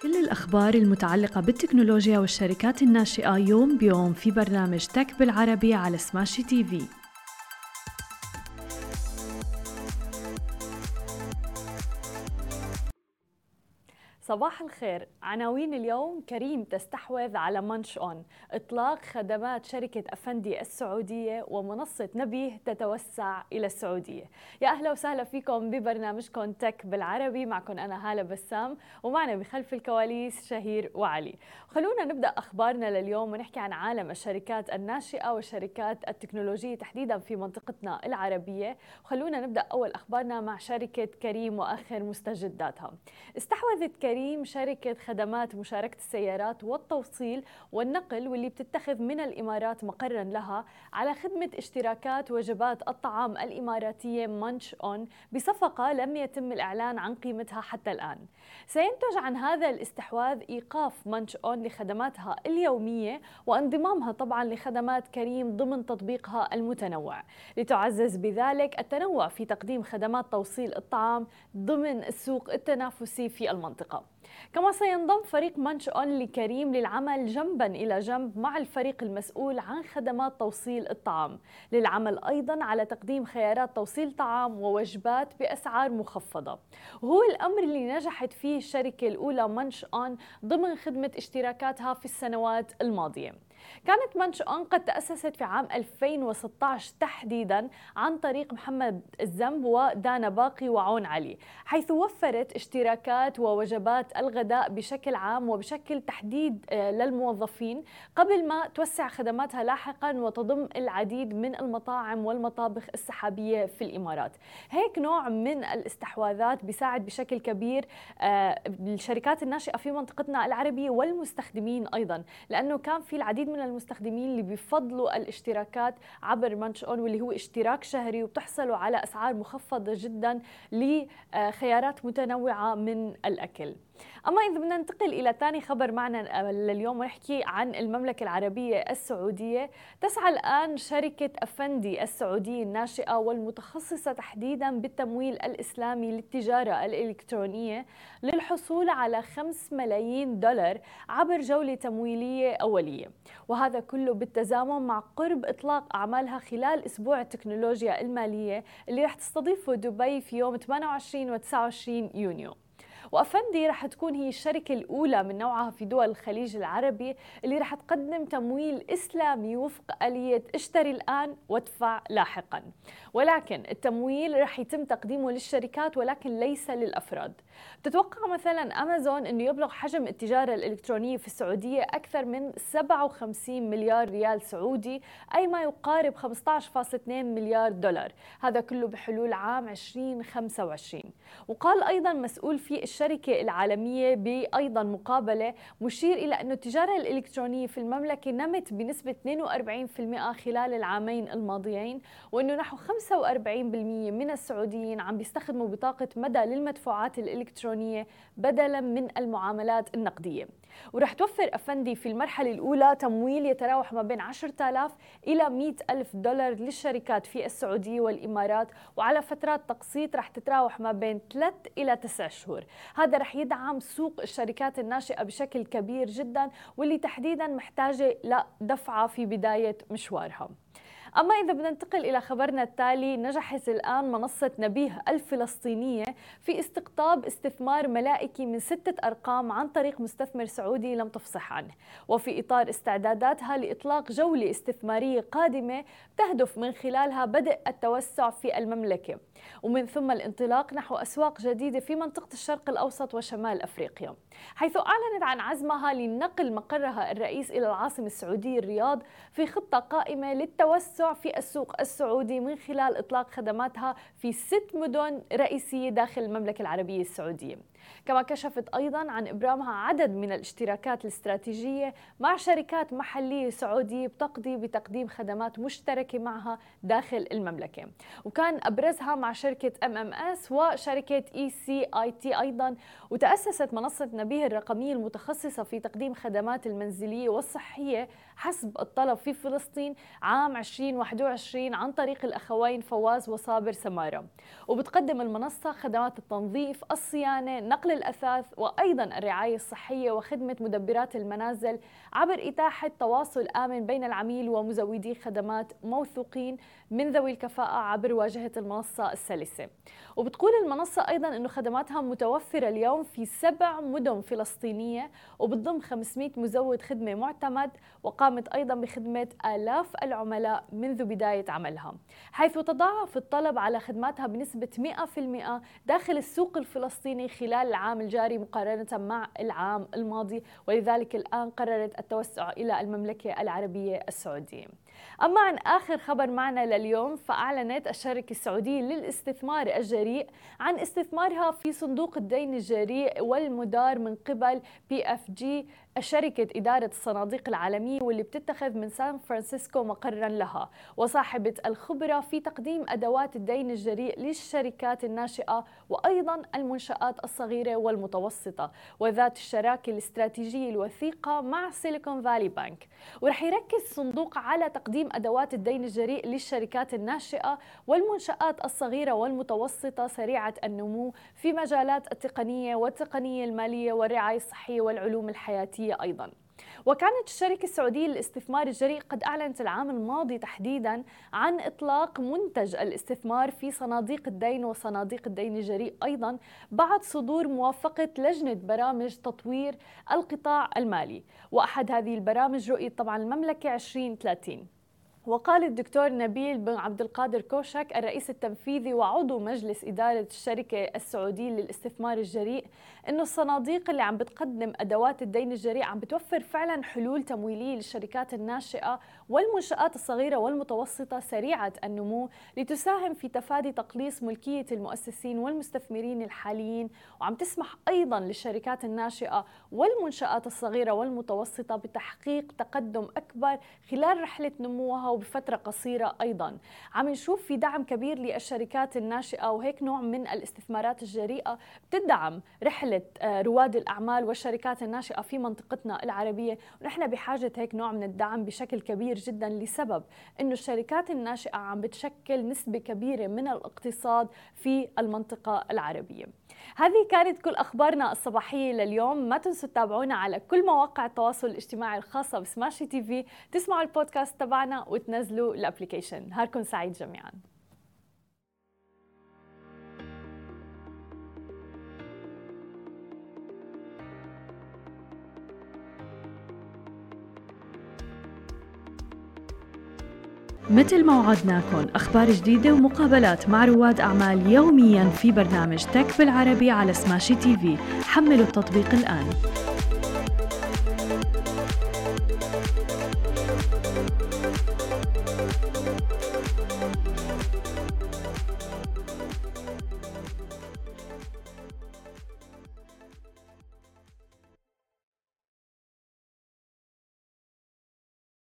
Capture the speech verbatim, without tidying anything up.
كل الأخبار المتعلقة بالتكنولوجيا والشركات الناشئة يوم بيوم في برنامج تك بالعربي على سماشي تي في. صباح الخير. عناوين اليوم: كريم تستحوذ على منش أون، إطلاق خدمات شركة أفندي السعودية، ومنصة نبيه تتوسع إلى السعودية. يا أهلا وسهلا فيكم ببرنامجكم تك بالعربي، معكم أنا هالة بسام، ومعنا بخلف الكواليس شهير وعلي. خلونا نبدأ أخبارنا لليوم ونحكي عن عالم الشركات الناشئة والشركات التكنولوجية تحديدا في منطقتنا العربية. خلونا نبدأ أول أخبارنا مع شركة كريم وآخر مستجداتها. استحوذت كريم شركة خدمات مشاركة السيارات والتوصيل والنقل، واللي بتتخذ من الإمارات مقرا لها، على خدمة اشتراكات وجبات الطعام الإماراتية منش أون بصفقة لم يتم الإعلان عن قيمتها حتى الآن. سينتج عن هذا الاستحواذ إيقاف منش أون لخدماتها اليومية وانضمامها طبعا لخدمات كريم ضمن تطبيقها المتنوع، لتعزز بذلك التنوع في تقديم خدمات توصيل الطعام ضمن السوق التنافسي في المنطقة. كما سينضم فريق منش أون لكريم للعمل جنبا إلى جنب مع الفريق المسؤول عن خدمات توصيل الطعام، للعمل أيضا على تقديم خيارات توصيل طعام ووجبات بأسعار مخفضة. وهو الأمر اللي نجحت فيه الشركة الأولى منش أون ضمن خدمة اشتراكاتها في السنوات الماضية. كانت منش أون قد تأسست في عام ألفين وستة عشر تحديدا عن طريق محمد الزنب ودانا باقي وعون علي، حيث وفرت اشتراكات ووجبات الغداء بشكل عام وبشكل تحديد للموظفين، قبل ما توسع خدماتها لاحقا وتضم العديد من المطاعم والمطابخ السحابية في الإمارات. هيك نوع من الاستحواذات بيساعد بشكل كبير الشركات الناشئة في منطقتنا العربية والمستخدمين أيضا، لأنه كان في العديد من المستخدمين اللي بيفضلوا الاشتراكات عبر منش أون، واللي هو اشتراك شهري وبتحصلوا على أسعار مخفضة جدا لخيارات متنوعة من الأكل. أما إذا بدنا ننتقل إلى ثاني خبر معنا لليوم ونحكي عن المملكة العربية السعودية، تسعى الآن شركة أفندي السعودية الناشئة والمتخصصة تحديدا بالتمويل الإسلامي للتجارة الإلكترونية للحصول على خمسة ملايين دولار عبر جولة تمويلية أولية، وهذا كله بالتزامن مع قرب إطلاق أعمالها خلال أسبوع التكنولوجيا المالية اللي رح تستضيفه دبي في يوم ثمانية وعشرين و تسعة وعشرين يونيو. وأفندي رح تكون هي الشركة الأولى من نوعها في دول الخليج العربي اللي رح تقدم تمويل إسلامي وفق آلية اشتري الآن وادفع لاحقا، ولكن التمويل رح يتم تقديمه للشركات ولكن ليس للأفراد. تتوقع مثلا أمازون أنه يبلغ حجم التجارة الإلكترونية في السعودية أكثر من سبعة وخمسين مليار ريال سعودي، أي ما يقارب خمسة عشر فاصلة اثنين مليار دولار، هذا كله بحلول عام ألفين وخمسة وعشرين. وقال أيضا مسؤول في الشركة العالمية بأيضا مقابلة مشير إلى أن التجارة الإلكترونية في المملكة نمت بنسبة اثنين وأربعين بالمئة خلال العامين الماضيين، وأنه نحو خمسة وأربعين بالمئة من السعوديين عم بيستخدموا بطاقة مدى للمدفوعات الإلكترونية بدلا من المعاملات النقدية. ورح توفر أفندي في المرحلة الأولى تمويل يتراوح ما بين عشرة آلاف إلى مئة ألف دولار للشركات في السعودية والإمارات، وعلى فترات تقسيط رح تتراوح ما بين ثلاثة إلى تسعة شهور. هذا رح يدعم سوق الشركات الناشئة بشكل كبير جدا، واللي تحديدا محتاجة لدفعة في بداية مشوارها. أما إذا بدنا ننتقل إلى خبرنا التالي، نجحت الآن منصة نبيه الفلسطينية في استقطاب استثمار ملائكي من ستة أرقام عن طريق مستثمر سعودي لم تفصح عنه، وفي إطار استعداداتها لإطلاق جولة استثمارية قادمة تهدف من خلالها بدء التوسع في المملكة، ومن ثم الانطلاق نحو أسواق جديدة في منطقة الشرق الأوسط وشمال أفريقيا، حيث أعلنت عن عزمها لنقل مقرها الرئيس إلى العاصمة السعودية الرياض في خطة قائمة للتوسع في السوق السعودي من خلال إطلاق خدماتها في ست مدن رئيسية داخل المملكة العربية السعودية. كما كشفت أيضا عن إبرامها عدد من الاشتراكات الاستراتيجية مع شركات محلية سعودية بتقضي بتقديم خدمات مشتركة معها داخل المملكة، وكان أبرزها مع شركة إم إم إس وشركة إي سي آي تي أيضا. وتأسست منصة نبيه الرقمية المتخصصة في تقديم خدمات المنزلية والصحية حسب الطلب في فلسطين عام ألفين وواحد وعشرين عن طريق الأخوين فواز وصابر سمارة، وبتقدم المنصة خدمات التنظيف، الصيانة، نقل الأثاث وأيضا الرعاية الصحية وخدمة مدبرات المنازل عبر إتاحة تواصل آمن بين العميل ومزودي خدمات موثوقين من ذوي الكفاءة عبر واجهة المنصة السلسة. وبتقول المنصة أيضا أنه خدماتها متوفرة اليوم في سبع مدن فلسطينية وبتضم خمسمئة مزود خدمة معتمد، وقامت أيضا بخدمة آلاف العملاء منذ بداية عملها، حيث تضاعف الطلب على خدماتها بنسبة مئة بالمئة داخل السوق الفلسطيني خلال العام الجاري مقارنة مع العام الماضي، ولذلك الآن قررت التوسع إلى المملكة العربية السعودية. أما عن آخر خبر معنا لليوم، فأعلنت الشركة السعودية للاستثمار الجريء عن استثمارها في صندوق الدين الجريء والمدار من قبل بي اف جي، شركة إدارة الصناديق العالمية واللي بتتخذ من سان فرانسيسكو مقرا لها، وصاحبة الخبرة في تقديم أدوات الدين الجريء للشركات الناشئة وأيضا المنشآت الصغيرة والمتوسطة وذات الشراكة الاستراتيجية الوثيقة مع سيليكون فالي بانك. ورح يركز الصندوق على تقديم أدوات الدين الجريء للشركات الناشئة والمنشآت الصغيرة والمتوسطة سريعة النمو في مجالات التقنية والتقنية المالية والرعاية الصحية والعلوم الحياتية أيضاً. وكانت الشركة السعودية للاستثمار الجريء قد أعلنت العام الماضي تحديداً عن إطلاق منتج الاستثمار في صناديق الدين وصناديق الدين الجريء أيضاً بعد صدور موافقة لجنة برامج تطوير القطاع المالي، وأحد هذه البرامج رؤية طبعاً المملكة عشرين ثلاثين. وقال الدكتور نبيل بن عبد القادر كوشك الرئيس التنفيذي وعضو مجلس إدارة الشركة السعودية للاستثمار الجريء إنه الصناديق اللي عم بتقدم أدوات الدين الجريء عم بتوفر فعلا حلول تمويلية للشركات الناشئة والمنشآت الصغيرة والمتوسطة سريعة النمو لتساهم في تفادي تقليص ملكية المؤسسين والمستثمرين الحاليين، وعم تسمح أيضا للشركات الناشئة والمنشآت الصغيرة والمتوسطة بتحقيق تقدم أكبر خلال رحلة نموها وبفترة قصيرة. أيضا عم نشوف في دعم كبير للشركات الناشئة، وهيك نوع من الاستثمارات الجريئة بتدعم رحلة رواد الأعمال والشركات الناشئة في منطقتنا العربية، ونحن بحاجة هيك نوع من الدعم بشكل كبير جدا لسبب إنه الشركات الناشئة عم بتشكل نسبة كبيرة من الاقتصاد في المنطقة العربية. هذه كانت كل أخبارنا الصباحية لليوم. ما تنسوا تتابعونا على كل مواقع التواصل الاجتماعي الخاصة بسماشي تي في، تسمعوا البودكاست تبعنا وتنزلوا الابليكيشن. نهاركم سعيد جميعا. مثل ما وعدناكم أخبار جديدة ومقابلات مع رواد أعمال يومياً في برنامج تك بالعربي على سماشي تي في. حملوا التطبيق الآن.